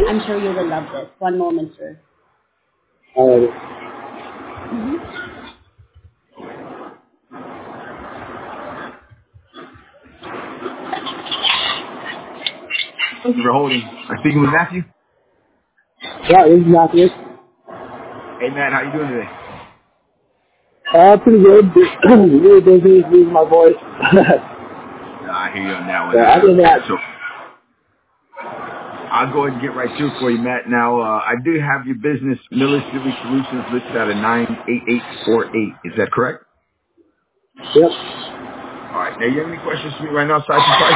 I'm sure you will love this. One moment, sir. Alright. Thank you for holding. I'm speaking with Matthew. Yeah, this is Matthew. Hey, Matt, how you doing today? Pretty good. Really busy losing my voice. I hear you on that one. Yeah, I think that. So I'll go ahead and get right to it for you, Matt. Now, I do have your business, Miller Civic Solutions, listed at a 98848. Is that correct? Yep. All right. Now, you have any questions for me right now, aside from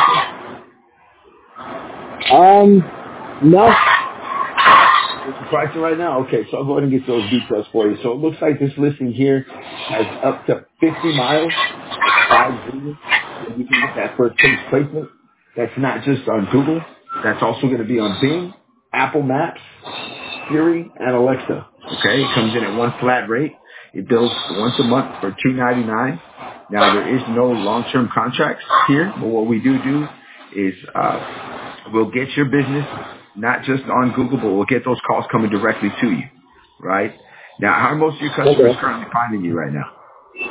pricing? No. Pricing right now? Okay, so I'll go ahead and get those details for you. So it looks like this listing here has up to 50 miles. 50. You can get that first page placement. That's not just on Google. That's also going to be on Bing, Apple Maps, Siri, and Alexa. Okay, it comes in at one flat rate. It bills once a month for $2.99. Now there is no long-term contracts here, but what we do is we'll get your business not just on Google, but we'll get those calls coming directly to you. Right now, how are most of your customers currently finding you right now?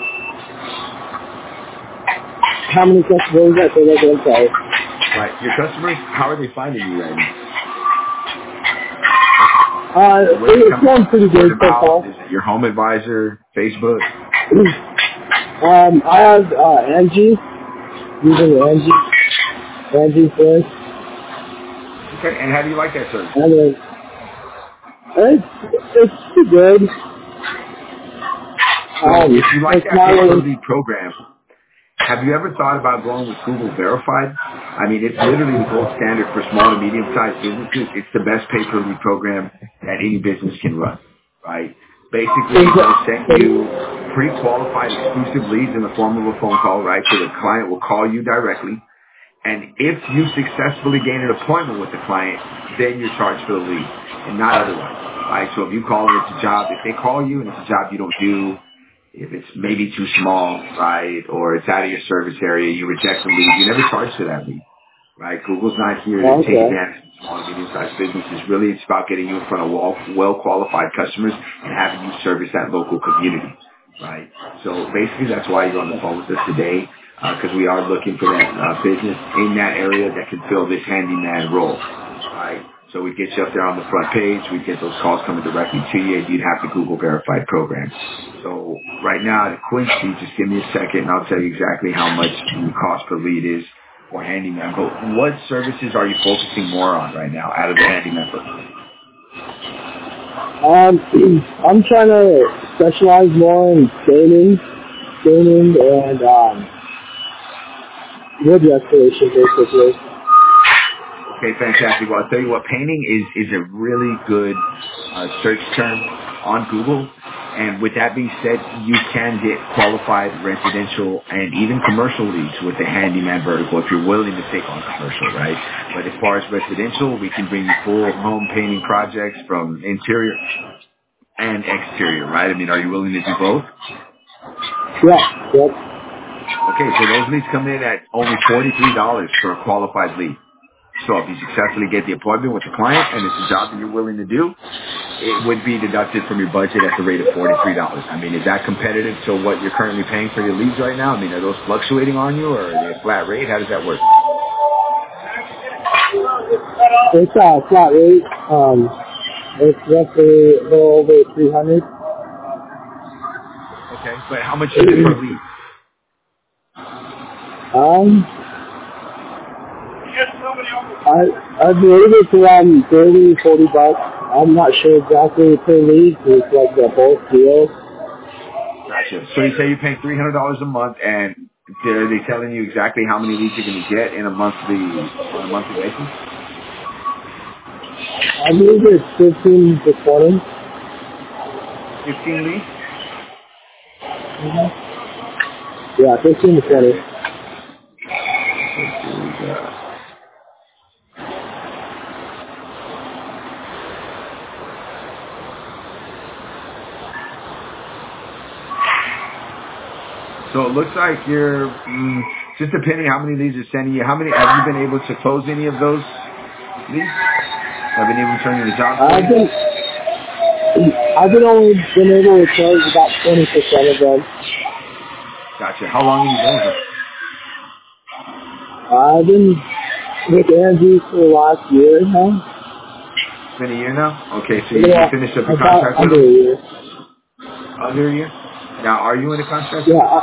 How many customers that they look inside? Right, your customers, how are they finding you right now? It's going pretty good so far. Is it your home advisor, Facebook? I have Angie, using Angie first. Okay, and how do you like that service? And then it's pretty good. If you like that pay-per-lead program, have you ever thought about going with Google Verified? I mean, it's literally the gold standard for small to medium-sized businesses. It's the best pay-per-lead program that any business can run, right? Basically, they'll send you pre-qualified exclusive leads in the form of a phone call, right? So the client will call you directly. And if you successfully gain an appointment with the client, then you're charged for the lead and not otherwise, right? So if you call and it's a job, if they call you and it's a job you don't do, if it's maybe too small, right, or it's out of your service area, you reject the lead, you never charge for that lead, right? Google's not here to take advantage of small and medium-sized businesses. Really, it's about getting you in front of well-qualified customers and having you service that local community, right? So basically, that's why you're on the phone with us today, because we are looking for that business in that area that can fill this handyman role, right? So we get you up there on the front page. We get those calls coming directly to you, and you'd have the Google Verified program. So right now at Quincy, just give me a second, and I'll tell you exactly how much the cost per lead is for handyman. But what services are you focusing more on right now out of the handyman program? I'm trying to specialize more in gaming and wood restoration, basically. Okay, fantastic. Well, I'll tell you what, painting is a really good search term on Google. And with that being said, you can get qualified residential and even commercial leads with the handyman vertical if you're willing to take on commercial, right? But as far as residential, we can bring you full home painting projects from interior and exterior, right? I mean, are you willing to do both? Yeah, yep. Okay, so those leads come in at only $43 for a qualified lead. So if you successfully get the appointment with the client and it's a job that you're willing to do, it would be deducted from your budget at the rate of $43. I mean, is that competitive to what you're currently paying for your leads right now? I mean, are those fluctuating on you or are they a flat rate? How does that work? It's a flat rate. It's roughly a little over 300. Okay, but how much is it per lead? I believe it's around $30-40. I'm not sure exactly per lead. It's like the bulk deal. Gotcha. So you say you're paying $300 a month, and are they telling you exactly how many leads you're going to get on a monthly basis? I believe it's 15 to 20. 15 leads? Mm-hmm. Yeah, 15 to 20. So it looks like you're, just depending how many leads you're sending you, how many, have you been able to close any of those leads? Have been able to turn in the job? I've only been able to close about 20% of them. Gotcha. How long have you been with them? I've been with Angie for the last year now. It's been a year now? Okay, so you finished up your contract with under them? a year. Under a year? Now, are you in a contract? Yeah.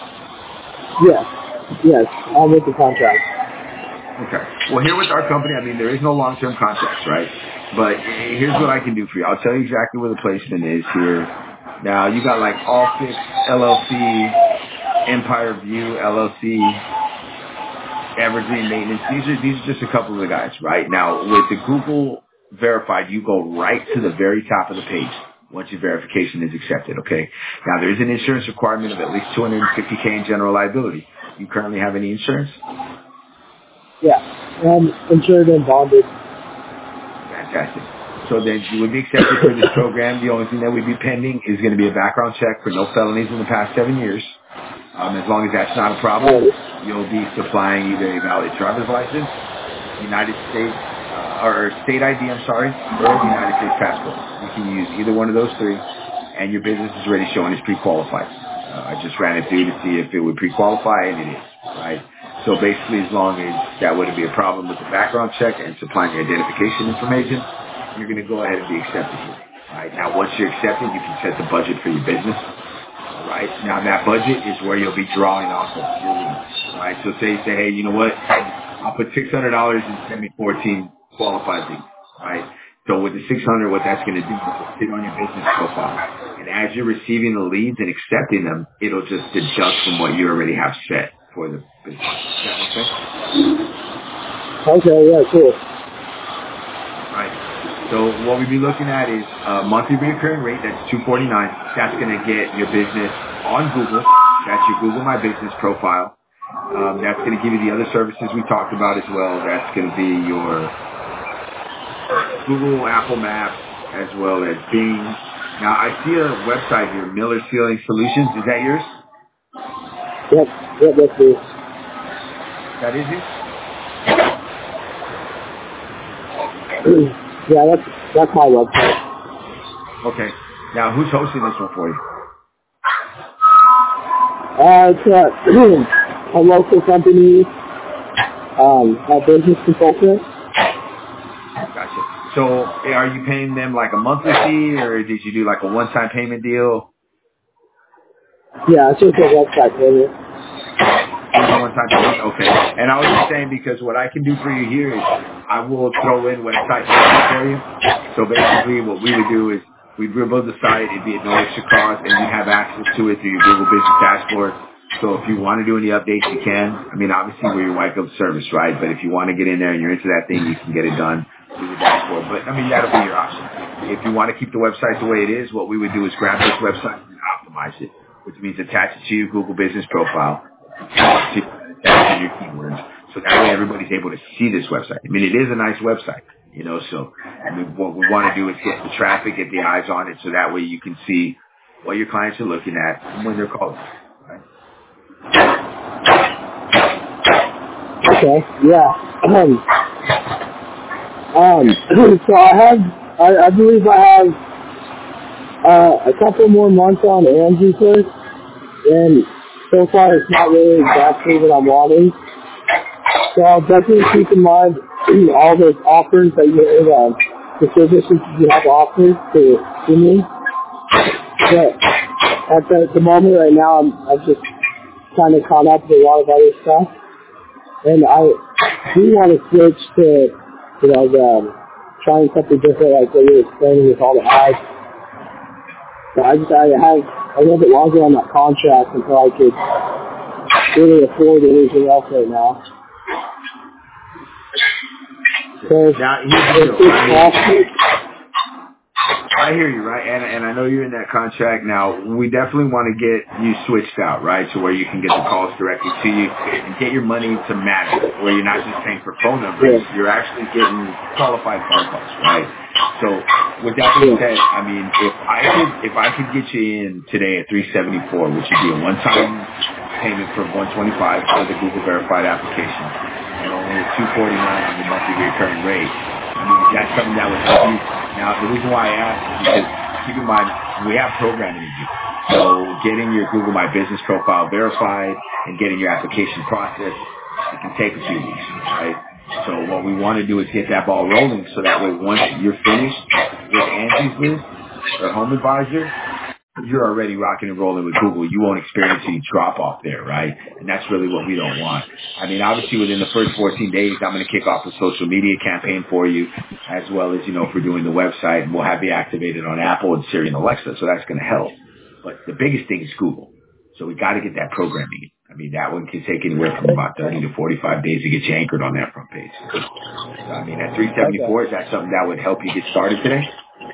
Yes, I'm with the contract. Okay. Well, here with our company, I mean, there is no long-term contracts, right? But here's what I can do for you. I'll tell you exactly where the placement is here. Now, you got like Allfix, LLC, Empire View, LLC, Evergreen Maintenance. These are just a couple of the guys, right? Now, with the Google Verified, you go right to the very top of the page once your verification is accepted, okay? Now, there is an insurance requirement of at least $250K in general liability. You currently have any insurance? Yeah, I'm insured and bonded. Fantastic. So then you would be accepted for this program. The only thing that would be pending is going to be a background check for no felonies in the past 7 years. As long as that's not a problem, you'll be supplying either a valid driver's license, United States, or state ID, or the United States passport. You can use either one of those three, and your business is already showing it's pre-qualified. I just ran it through to see if it would pre-qualify, and it is, right? So basically, as long as that wouldn't be a problem with the background check and supplying your identification information, you're going to go ahead and be accepted here. Right? Now, once you're accepted, you can set the budget for your business. Right? Now, that budget is where you'll be drawing off of your leads. Right? So say, hey, you know what? I'll put $600 and send me 14 qualified leads. Right? So with the 600, what that's going to do is it'll sit on your business profile. And as you're receiving the leads and accepting them, it'll just deduct from what you already have set for the business. Does that make sense? Okay, yeah, cool. Right. So what we'd be looking at is a monthly recurring rate. That's $249. That's going to get your business on Google. That's your Google My Business profile. That's going to give you the other services we talked about as well. That's going to be your Google, Apple Maps, as well as Bing. Now, I see a website here, Miller Sealing Solutions. Is that yours? Yep, that's it. That is it? Yeah, that's my website. Okay. Now, who's hosting this one for you? It's a local company, a business consultant. Gotcha. So, are you paying them like a monthly fee, or did you do like a one-time payment deal? Yeah, it's just a website payment. One-time payment? Okay. And I was just saying because what I can do for you here is I will throw in website for you. So basically what we would do is we'd build the site, it'd be at no extra cost, and you'd have access to it through your Google Business Dashboard. So if you want to do any updates, you can. I mean, obviously we're your white glove service, right? But if you want to get in there and you're into that thing, you can get it done through the dashboard. But, I mean, that'll be your option. If you want to keep the website the way it is, what we would do is grab this website and optimize it, which means attach it to your Google Business profile, to your keywords, so that way everybody's able to see this website. I mean, it is a nice website, you know, so I mean, what we want to do is get the traffic, get the eyes on it, so that way you can see what your clients are looking at when they're calling. Right? Okay, yeah. So I believe I have a couple more months on Angie first, and so far it's not really exactly what I'm wanting. So I'll definitely keep in mind all those offers that you the services you have offered to me. But at the moment right now, I'm just kind of caught up with a lot of other stuff. And I do want to switch to, trying something different, like what you're explaining with all the ads. But I have a little bit longer on that contract until I could really afford anything else right now. So now, here's the deal. I hear you, right? And I know you're in that contract now. We definitely want to get you switched out, right? So where you can get the calls directly to you and get your money to matter, where you're not just paying for phone numbers, you're actually getting qualified phone calls, right? So with that being said, I mean, if I could get you in today at $374, which would be a one-time payment for $125 for the Google Verified application, and only $249 on the monthly recurring rate. I mean, that's something that would help you. Now, the reason why I ask is because, keep in mind, we have programming in you. So getting your Google My Business profile verified and getting your application processed, it can take a few weeks, right? So what we want to do is get that ball rolling so that way once you're finished with Angie's List, or Home Advisor, you're already rocking and rolling with Google. You won't experience any drop off there, right? And that's really what we don't want. I mean, obviously within the first 14 days, I'm going to kick off a social media campaign for you, as well as, if we're doing the website, and we'll have you activated on Apple and Siri and Alexa. So that's going to help. But the biggest thing is Google. So we got to get that programming. I mean, that one can take anywhere from about 30 to 45 days to get you anchored on that front page. So, I mean, at 374, is that something that would help you get started today?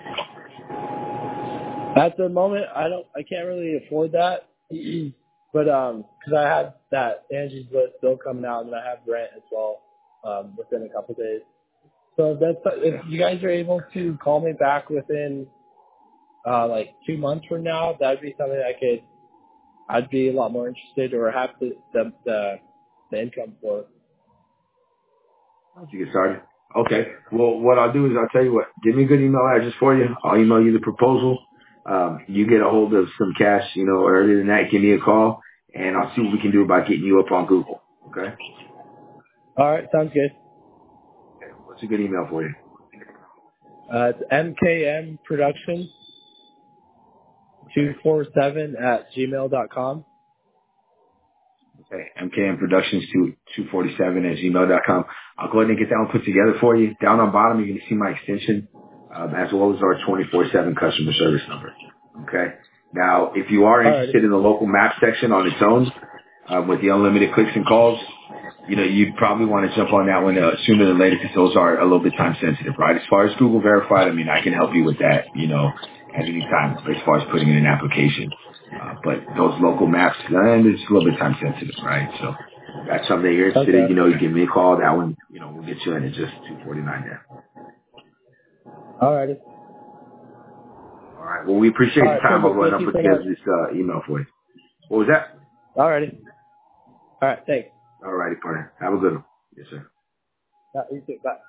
At the moment, I can't really afford that, but because I have that Angie's List still coming out, and I have rent as well within a couple of days. So if you guys are able to call me back within like 2 months from now, that'd be something I'd be a lot more interested, or have the income for. Once you get started. Okay. Well, what I'll do is I'll tell you what. Give me a good email address for you. I'll email you the proposal. You get a hold of some cash, earlier than that. Give me a call, and I'll see what we can do about getting you up on Google. Okay. All right. Sounds good. Okay. What's a good email for you? It's mkmproductions247@gmail.com. Okay, mkmproductions247@gmail.com. I'll go ahead and get that one put together for you. Down on bottom, you're going to see my extension, as well as our 24/7 customer service number. Okay. Now, if you are interested in the local map section on its own, with the unlimited clicks and calls, you'd probably want to jump on that one sooner than later, because those are a little bit time sensitive, right? As far as Google Verified, I mean, I can help you with that, at any time as far as putting in an application. But those local maps, and it's a little bit time sensitive, right? So that's something that you're interested in, you give me a call. That one, we'll get you in at just $249 there. All righty. All right. Well, we appreciate the time. I'll go ahead and put together this email for you. What was that? All righty. All right. Thanks. All righty, partner. Have a good one. Yes, sir. You too. Bye.